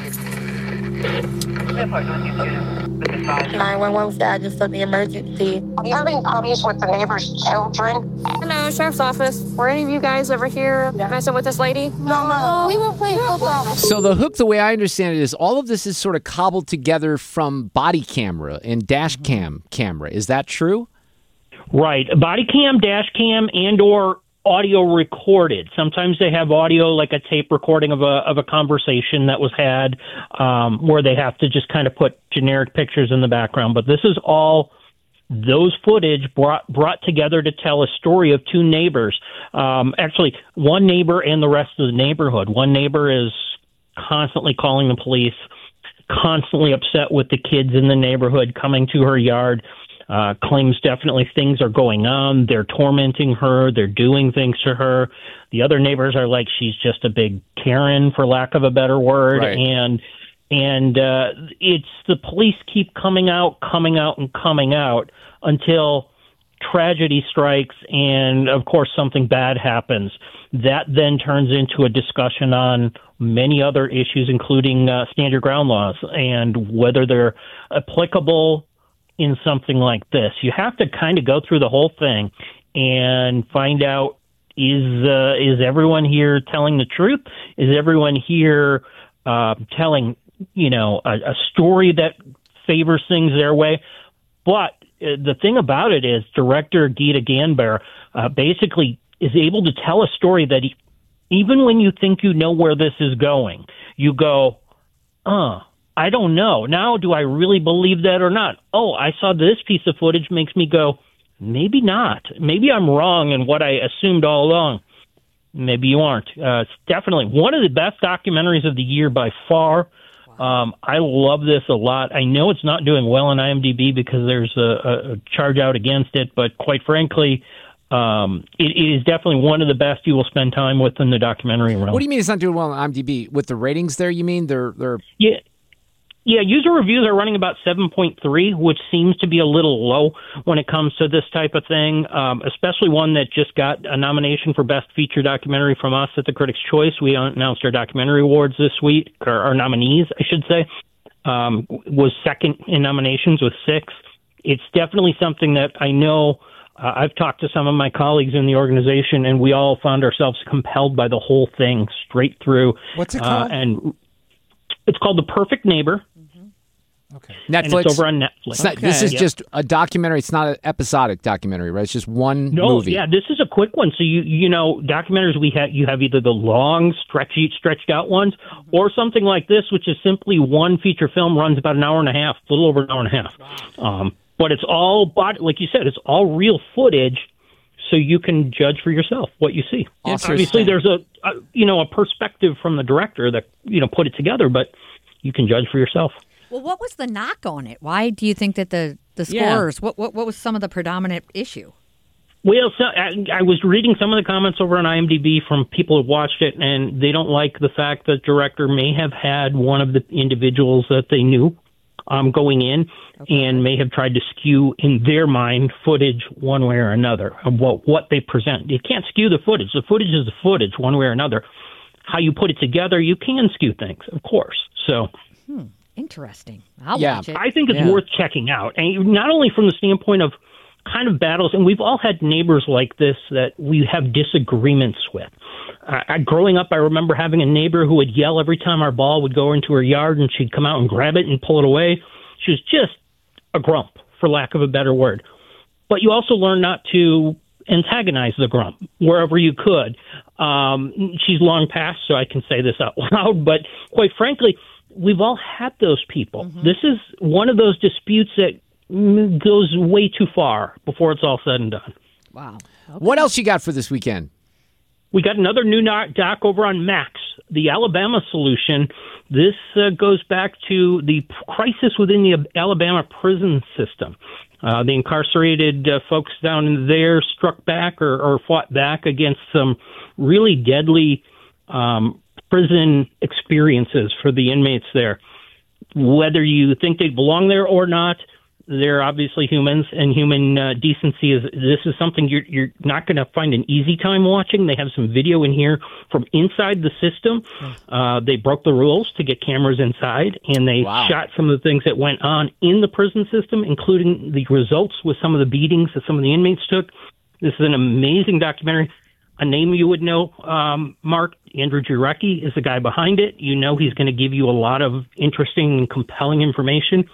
S23: 911 said just for the emergency. Are you having problems with the neighbor's children?
S24: Hello, Sheriff's Office. Were any of you guys over here messing with this lady?
S23: No. We were playing football.
S9: So the hook, the way I understand it, is all of this is sort of cobbled together from body camera and dash cam camera. Is that true?
S21: Right. Body cam, dash cam, and or audio recorded. Sometimes they have audio, like a tape recording of a conversation that was had, where they have to just kind of put generic pictures in the background. But this is all those footage brought together to tell a story of two neighbors. Actually, one neighbor and the rest of the neighborhood. One neighbor is constantly calling the police, constantly upset with the kids in the neighborhood coming to her yard, claims definitely things are going on. They're tormenting her. They're doing things to her. The other neighbors are like, she's just a big Karen, for lack of a better word.
S9: Right.
S21: And it's the police keep coming out until tragedy strikes, and of course something bad happens. That then turns into a discussion on many other issues, including stand your ground laws and whether they're applicable in something like this. You have to kind of go through the whole thing and find out, is everyone here telling the truth? Is everyone here telling, a story that favors things their way? But the thing about it is director Gita Ganbar basically is able to tell a story that even when you think you know where this is going, you go, I don't know. Now, do I really believe that or not? Oh, I saw this piece of footage makes me go, maybe not. Maybe I'm wrong in what I assumed all along. Maybe you aren't. It's definitely one of the best documentaries of the year by far. I love this a lot. I know it's not doing well on IMDb because there's a charge out against it, but quite frankly, it is definitely one of the best you will spend time with in the documentary realm.
S9: What do you mean it's not doing well on IMDb? With the ratings there, you mean they're
S21: Yeah, user reviews are running about 7.3, which seems to be a little low when it comes to this type of thing, especially one that just got a nomination for Best Feature Documentary from us at the Critics' Choice. We announced our documentary awards this week, or our nominees, I should say, was second in nominations with 6. It's definitely something that I know I've talked to some of my colleagues in the organization, and we all found ourselves compelled by the whole thing straight through.
S10: What's it called?
S21: And it's called The Perfect Neighbor.
S10: Okay.
S21: Netflix. And it's over on Netflix.
S9: This is just a documentary. It's not an episodic documentary, right? It's just one movie.
S21: Yeah, this is a quick one. So you know, documentaries you have either the long, stretched out ones, or something like this, which is simply one feature film, runs about an hour and a half, a little over an hour and a half. Wow. But it's all, like you said, it's all real footage, so you can judge for yourself what you see. Obviously, there's a perspective from the director that put it together, but you can judge for yourself.
S11: Well, what was the knock on it? Why do you think that the scorers? Yeah. What was some of the predominant issue?
S21: Well, I was reading some of the comments over on IMDb from people who watched it, and they don't like the fact that the director may have had one of the individuals that they knew going in, and may have tried to skew, in their mind, footage one way or another of what they present. You can't skew the footage. The footage is the footage one way or another. How you put it together, you can skew things, of course. So.
S11: Interesting. I'll watch it.
S21: I think it's worth checking out. And not only from the standpoint of kind of battles, and we've all had neighbors like this that we have disagreements with. Growing up, I remember having a neighbor who would yell every time our ball would go into her yard, and she'd come out and grab it and pull it away. She was just a grump, for lack of a better word. But you also learn not to antagonize the grump wherever you could. She's long past, so I can say this out loud, but quite frankly, we've all had those people. Mm-hmm. This is one of those disputes that goes way too far before it's all said and done.
S11: Wow. Okay.
S9: What else you got for this weekend?
S21: We got another new doc over on Max, the Alabama Solution. This goes back to the crisis within the Alabama prison system. The incarcerated folks down there struck back or fought back against some really deadly prison experiences for the inmates there. Whether you think they belong there or not, they're obviously humans, and human decency this is something you're not going to find an easy time watching. They have some video in here from inside the system. They broke the rules to get cameras inside, and they shot some of the things that went on in the prison system, including the results with some of the beatings that some of the inmates took. This is an amazing documentary. A name you would know, Mark, Andrew Jarecki is the guy behind it. You know he's going to give you a lot of interesting and compelling information.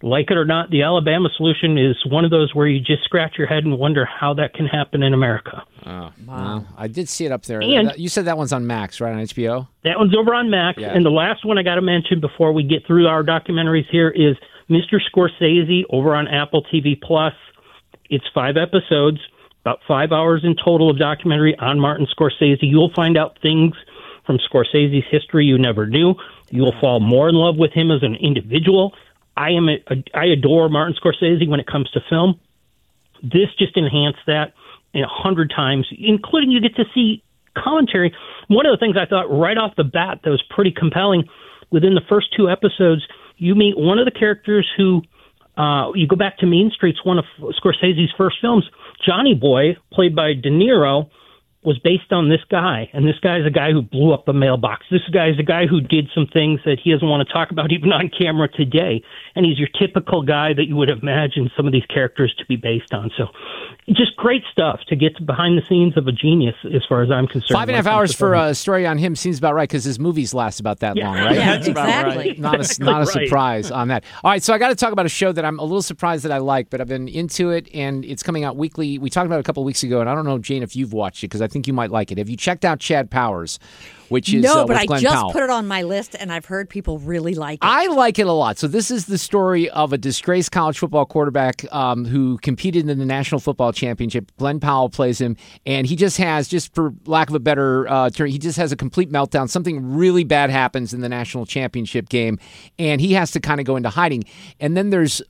S21: like it or not, the Alabama solution is one of those where you just scratch your head and wonder how that can happen in America.
S9: Oh, wow. I did see it up there.
S21: And
S9: you said that one's on Max, right, on HBO?
S21: That one's over on Max.
S9: Yeah.
S21: And the last one I got to mention before we get through our documentaries here is Mr. Scorsese over on Apple TV+. It's 5 episodes, about 5 hours in total of documentary on Martin Scorsese. You'll find out things from Scorsese's history you never knew. You'll fall more in love with him as an individual. I adore Martin Scorsese when it comes to film. This just enhanced that 100 times, including you get to see commentary. One of the things I thought right off the bat that was pretty compelling, within the first 2 episodes, you meet one of the characters who, you go back to Mean Streets, one of Scorsese's first films, Johnny Boy, played by De Niro, was based on this guy. And this guy is a guy who blew up a mailbox. This guy is a guy who did some things that he doesn't want to talk about even on camera today. And he's your typical guy that you would imagine some of these characters to be based on. So just great stuff to get behind the scenes of a genius as far as I'm concerned.
S9: 5.5 hours for a story on him seems about right because his movies last about that long, right?
S11: Yeah, exactly.
S9: Not a surprise on that. All right, so I got to talk about a show that I'm a little surprised that I like, but I've been into it, and it's coming out weekly. We talked about it a couple of weeks ago, and I don't know, Jane, if you've watched it because I think you might like it. Have you checked out Chad Powers, which is
S11: No, but I
S9: Glenn
S11: just
S9: Powell?
S11: put it on my list, and I've heard people really like it.
S9: I like it a lot. So this is the story of a disgraced college football quarterback who competed in the National Football Championship. Glenn Powell plays him, and he just has, just for lack of a better term, he just has a complete meltdown. Something really bad happens in the National Championship game, and he has to kind of go into hiding. And then there's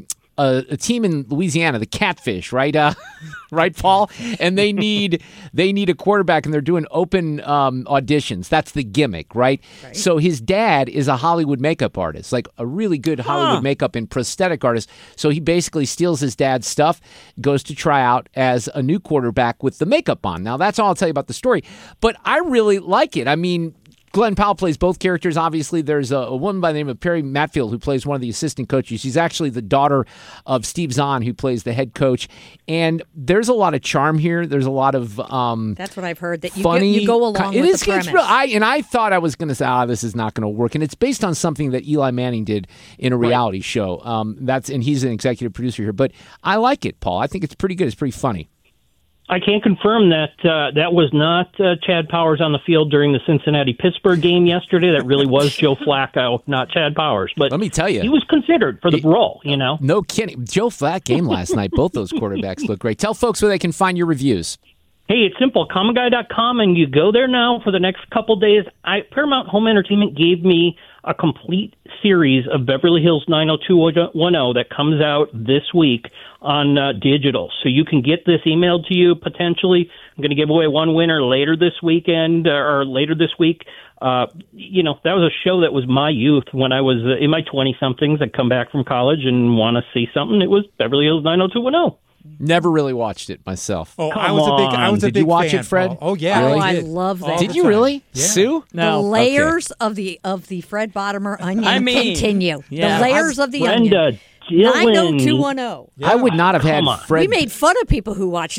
S9: a team in Louisiana, the Catfish, right? Right, Paul? And they need a quarterback, and they're doing open auditions. That's the gimmick, right? So his dad is a Hollywood makeup artist, like a really good Hollywood makeup and prosthetic artist. So he basically steals his dad's stuff, goes to try out as a new quarterback with the makeup on. Now, that's all I'll tell you about the story. But I really like it. I mean, Glenn Powell plays both characters. Obviously, there's a woman by the name of Perry Matfield who plays one of the assistant coaches. She's actually the daughter of Steve Zahn, who plays the head coach. And there's a lot of charm here. There's a lot of
S11: that's what I've heard. That
S9: funny.
S11: You go along with the premise.
S9: I thought I was going to say, this is not going to work. And it's based on something that Eli Manning did in a reality show. And he's an executive producer here. But I like it, Paul. I think it's pretty good. It's pretty funny.
S21: I can confirm that that was not Chad Powers on the field during the Cincinnati-Pittsburgh game yesterday. That really was Joe Flacco, not Chad Powers. But
S9: let me tell you,
S21: he was considered for the role,
S9: No kidding. Joe Flacco game last night. Both those quarterbacks look great. Tell folks where they can find your reviews.
S21: Hey, it's simple. CommonGuy.com, and you go there now for the next couple days. Paramount Home Entertainment gave me a complete series of Beverly Hills 90210 that comes out this week on digital. So you can get this emailed to you potentially. I'm going to give away one winner later this weekend or later this week. That was a show that was my youth when I was in my 20-somethings. I'd come back from college and want to see something. It was Beverly Hills 90210.
S9: Never really watched it myself.
S10: Oh, I was a big
S9: Did you watch
S10: fan,
S9: it, Fred?
S10: Paul. Oh yeah,
S11: Oh,
S10: I
S11: I
S10: did.
S11: love that.
S9: Did you really,
S10: Yeah.
S9: Sue?
S12: No.
S11: The layers of the Fred Bottomer onion continue.
S12: yeah.
S11: The layers of the
S21: Brenda
S11: onion.
S21: Dillon.
S11: 90210.
S9: I would not have had Fred.
S11: We made fun of people who watch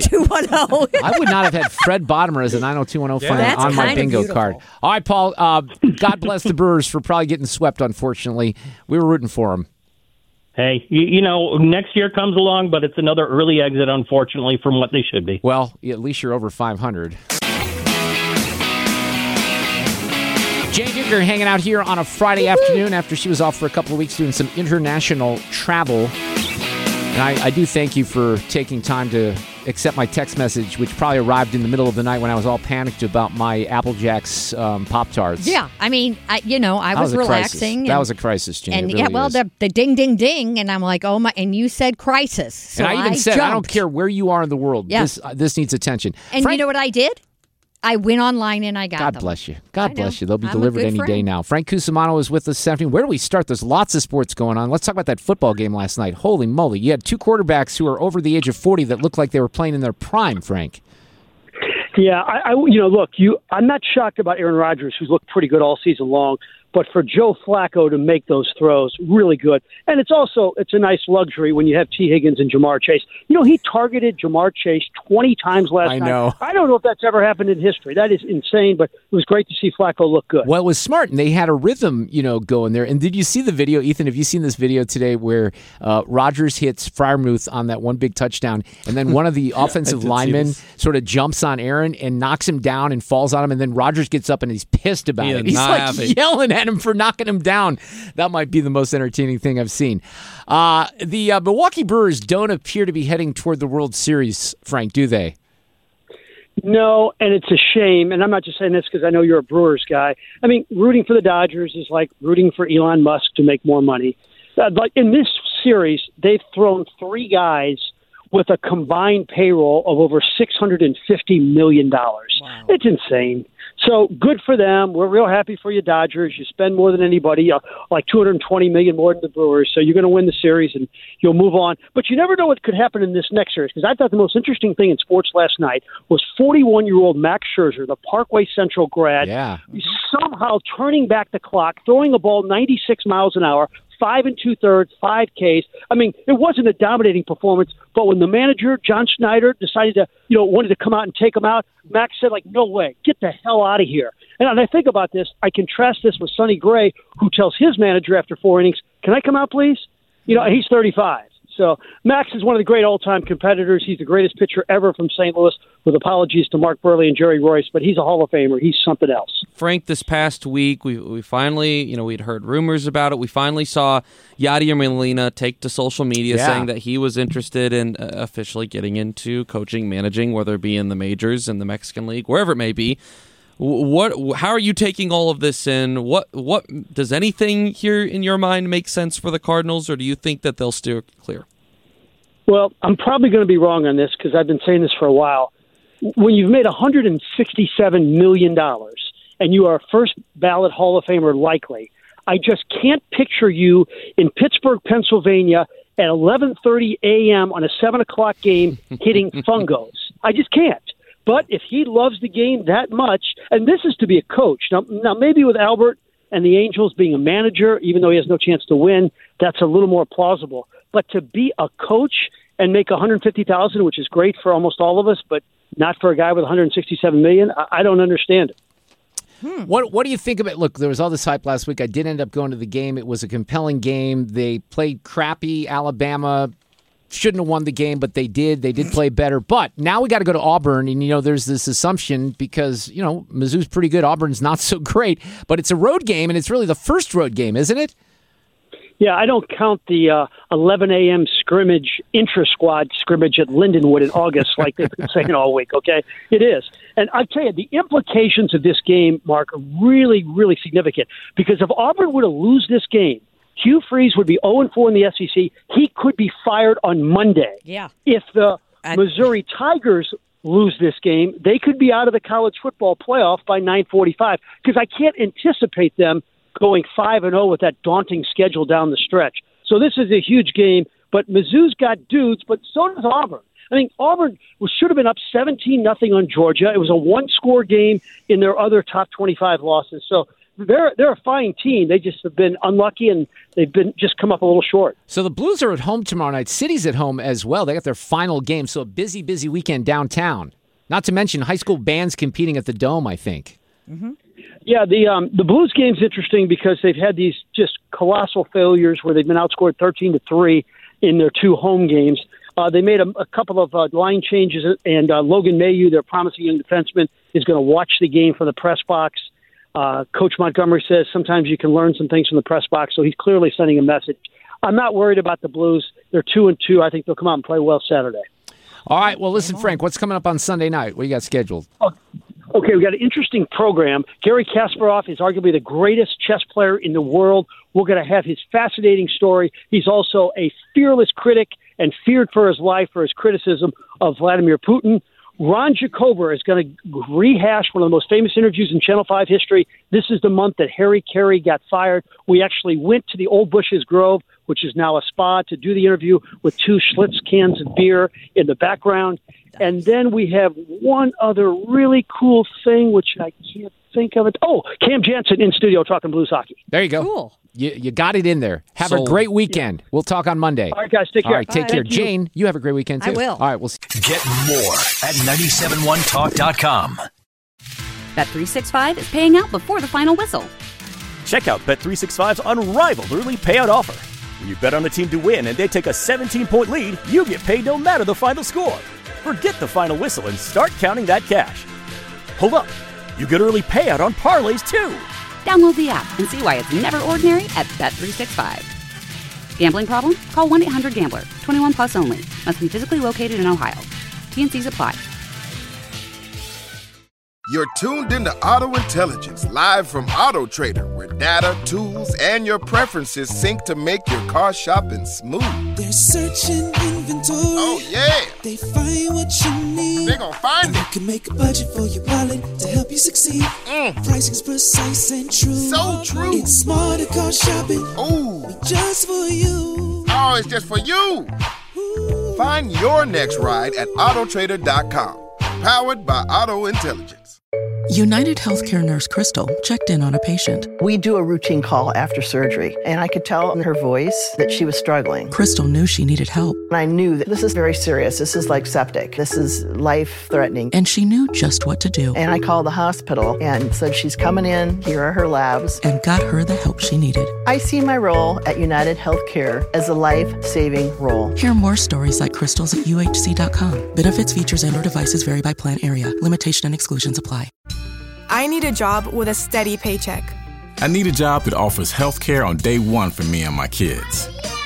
S11: 90210.
S9: I would not have had Fred Bottomer as a 90210 fan
S11: That's
S9: on my
S11: kind of
S9: bingo
S11: beautiful.
S9: card. All right, Paul. God bless the Brewers for probably getting swept, unfortunately. We were rooting for them.
S21: Hey, next year comes along, but it's another early exit, unfortunately, from what they should be.
S9: Well, at least you're over 500. Jane Dicker hanging out here on a Friday afternoon after she was off for a couple of weeks doing some international travel. And I do thank you for taking time to accept my text message, which probably arrived in the middle of the night when I was all panicked about my Apple Jacks Pop-Tarts.
S11: Yeah, I mean, I was relaxing.
S9: That was a crisis, Jane.
S11: And
S9: it really is.
S11: the ding, ding, ding, and I'm like, oh my! And you said crisis, so
S9: and I even said,
S11: jumped.
S9: I don't care where you are in the world.
S11: Yeah.
S9: This needs attention.
S11: And
S9: Frank,
S11: you know what I did? I went online and I got
S9: God
S11: them.
S9: bless you. God bless you. They'll be
S11: I'm a
S9: delivered
S11: good
S9: any day
S11: friend.
S9: now. Frank Cusimano is with us this afternoon. Where do we start? There's lots of sports going on. Let's talk about that football game last night. Holy moly. You had 2 quarterbacks who are over the age of 40 that looked like they were playing in their prime, Frank.
S8: Yeah, I'm not shocked about Aaron Rodgers, who's looked pretty good all season long. But for Joe Flacco to make those throws, really good. And it's a nice luxury when you have T. Higgins and Jamar Chase. You know, he targeted Jamar Chase 20 times last night.
S9: I know.
S8: I don't know if that's ever happened in history. That is insane, but it was great to see Flacco look good.
S9: Well, it was smart, and they had a rhythm, going there. And did you see the video, Ethan? Have you seen this video today where Rodgers hits Freiermuth on that one big touchdown, and then one of the offensive linemen sort of jumps on Aaron and knocks him down and falls on him, and then Rodgers gets up and he's pissed about it. He's like yelling at him for knocking him down. That might be the most entertaining thing I've seen. The Milwaukee Brewers don't appear to be heading toward the World Series, Frank, do they?
S8: No, and it's a shame. And I'm not just saying this because I know you're a Brewers guy. I mean, rooting for the Dodgers is like rooting for Elon Musk to make more money. But in this series, they've thrown 3 guys with a combined payroll of over $650 million. Wow. It's insane. So good for them. We're real happy for you, Dodgers. You spend more than anybody, like $220 million more than the Brewers. So you're going to win the series and you'll move on. But you never know what could happen in this next series, because I thought the most interesting thing in sports last night was 41-year-old Max Scherzer, the Parkway Central grad, somehow turning back the clock, throwing a ball 96 miles an hour, 5 2/3, 5 Ks. I mean, it wasn't a dominating performance, but when the manager, John Schneider, decided to, wanted to come out and take him out, Max said, no way, get the hell out of here. And when I think about this, I contrast this with Sonny Gray, who tells his manager after 4 innings, can I come out, please? He's 35. So Max is one of the great all-time competitors. He's the greatest pitcher ever from St. Louis, with apologies to Mark Burley and Jerry Royce, but he's a Hall of Famer. He's something else.
S19: Frank, this past week, we finally, we'd heard rumors about it. We finally saw Yadier Molina take to social media saying that he was interested in officially getting into coaching, managing, whether it be in the majors, in the Mexican League, wherever it may be. How are you taking all of this in? What does anything here in your mind make sense for the Cardinals, or do you think that they'll steer clear?
S8: Well, I'm probably going to be wrong on this because I've been saying this for a while. When you've made $167 million and you are a first ballot Hall of Famer likely, I just can't picture you in Pittsburgh, Pennsylvania at 11:30 a.m. on a 7 o'clock game hitting fungos. I just can't. But if he loves the game that much, and this is to be a coach. Now maybe with Albert and the Angels being a manager, even though he has no chance to win, that's a little more plausible. But to be a coach and make $150,000, which is great for almost all of us, but not for a guy with $167 million, I don't understand it.
S9: What do you think of it? Look, there was all this hype last week. I did end up going to the game. It was a compelling game. They played crappy. Alabama shouldn't have won the game, but they did. They did play better. But now we got to go to Auburn, and, there's this assumption because, Mizzou's pretty good. Auburn's not so great. But it's a road game, and it's really the first road game, isn't it?
S8: Yeah, I don't count the 11 a.m. scrimmage, intra-squad scrimmage at Lindenwood in August like they've been saying all week, okay? It is. And I tell you, the implications of this game, Mark, are really, really significant. Because if Auburn were to lose this game, Hugh Freeze would be 0-4 in the SEC. He could be fired on Monday.
S11: Yeah.
S8: If the Missouri Tigers lose this game, they could be out of the college football playoff by 9:45. Because I can't anticipate them going 5-0 with that daunting schedule down the stretch. So this is a huge game, but Mizzou's got dudes, but so does Auburn. I think Auburn should have been up 17-0 on Georgia. It was a one-score game in their other top 25 losses. So they're a fine team. They just have been unlucky, and they've been just come up a little short.
S9: So the Blues are at home tomorrow night. City's at home as well. They got their final game, so a busy, busy weekend downtown. Not to mention high school bands competing at the Dome, I think.
S8: Mm-hmm. Yeah, the Blues game's interesting because they've had these just colossal failures where they've been outscored 13-3 in their 2 home games. They made a couple of line changes, and Logan Mayu, their promising young defenseman, is going to watch the game from the press box. Coach Montgomery says sometimes you can learn some things from the press box, so he's clearly sending a message. I'm not worried about the Blues. They're 2-2. I think they'll come out and play well Saturday.
S9: All right, well, listen, Frank, what's coming up on Sunday night? What do you got scheduled?
S8: Okay, we got an interesting program. Gary Kasparov is arguably the greatest chess player in the world. We're going to have his fascinating story. He's also a fearless critic and feared for his life for his criticism of Vladimir Putin. Ron Jacober is going to rehash one of the most famous interviews in Channel 5 history. This is the month that Harry Carey got fired. We actually went to the Old Bushes Grove, which is now a spa, to do the interview with 2 Schlitz cans of beer in the background. And then we have one other really cool thing, which I can't think of it. Oh, Cam Jansen in studio talking Blues hockey.
S9: There you go.
S11: Cool.
S9: You got it in there. Have a great weekend. Yeah. We'll talk on Monday.
S8: All right, guys. Take care.
S9: All right, take care.
S8: Thank you.
S9: Jane, you have a great weekend, too.
S11: I will.
S9: All right, we'll see.
S2: Get more at 971talk.com.
S1: Bet365 is paying out before the final whistle.
S6: Check out Bet365's unrivaled early payout offer. When you bet on a team to win and they take a 17-point lead, you get paid no matter the final score. Forget the final whistle and start counting that cash. Hold up. You get early payout on parlays, too.
S1: Download the app and see why it's never ordinary at Bet365. Gambling problem? Call 1-800-GAMBLER. 21 plus only. Must be physically located in Ohio. T&Cs apply.
S3: You're tuned into Auto Intelligence, live from Auto Trader, where data, tools, and your preferences sync to make your car shopping smooth.
S4: They're searching inventory.
S3: Oh, yeah.
S4: They find what you need.
S3: They're gonna find it.
S4: You can make a budget for your wallet to help you succeed. Pricing's precise and true.
S3: So true.
S4: It's smarter car shopping.
S3: Ooh.
S4: Just for you.
S3: Oh, it's just for you. Ooh. Find your next ride at Autotrader.com. Powered by Auto Intelligence.
S5: United Healthcare nurse Crystal checked in on a patient.
S13: We do a routine call after surgery, and I could tell in her voice that she was struggling.
S5: Crystal knew she needed help.
S13: And I knew that this is very serious. This is like septic. This is life-threatening.
S5: And she knew just what to do.
S13: And I called the hospital and said, she's coming in. Here are her labs.
S5: And got her the help she needed.
S13: I see my role at United Healthcare as a life-saving role.
S5: Hear more stories like Crystal's at UHC.com. Benefits, features, and/or devices vary by plan area. Limitation and exclusions apply.
S14: I need a job with a steady paycheck.
S15: I need a job that offers health care on day one for me and my kids.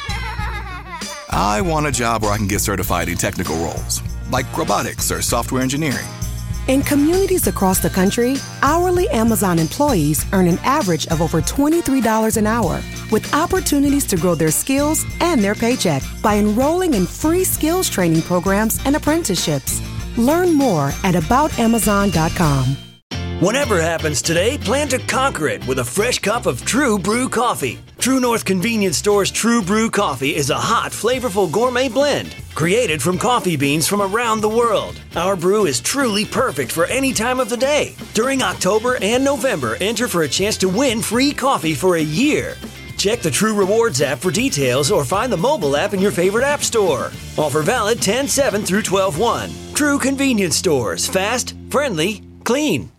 S16: I want a job where I can get certified in technical roles, like robotics or software engineering.
S17: In communities across the country, hourly Amazon employees earn an average of over $23 an hour, with opportunities to grow their skills and their paycheck by enrolling in free skills training programs and apprenticeships. Learn more at aboutamazon.com.
S2: Whatever happens today, plan to conquer it with a fresh cup of True Brew coffee. True North Convenience Store's True Brew coffee is a hot, flavorful gourmet blend created from coffee beans from around the world. Our brew is truly perfect for any time of the day. During October and November, enter for a chance to win free coffee for a year. Check the True Rewards app for details or find the mobile app in your favorite app store. Offer valid 10/7 through 12/1. True Convenience Stores. Fast, friendly, clean.